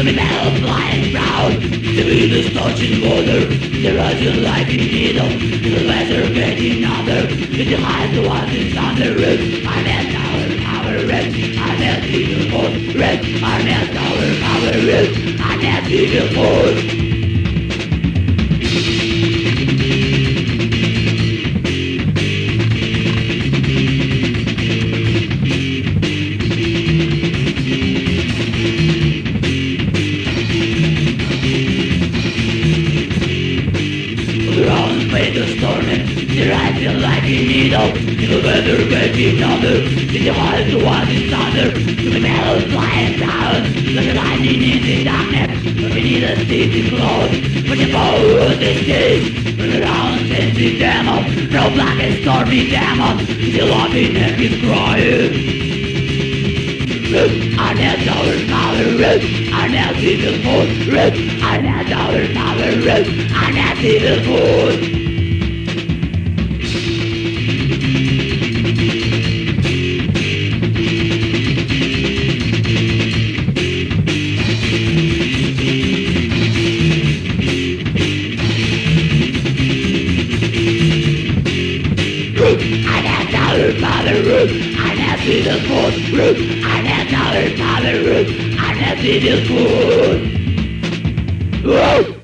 the metal flying round. The wind is touching water, the rising like a needle. The weather getting under, in the height the one is on the roof. I'm at our red, I'm at beautiful red. I'm at our red, I'm at beautiful. The rising like a needle, the weather getting under, in the heart the one is thunder, the metal flying down, like a lightning in the darkness, we need a city close, but the power of the stage, run around and the demon, no black and stormy demon, the loving and is crying. I need our power, I need evil food, I need our power, I need evil food. I need the food, I need our power, I need the food.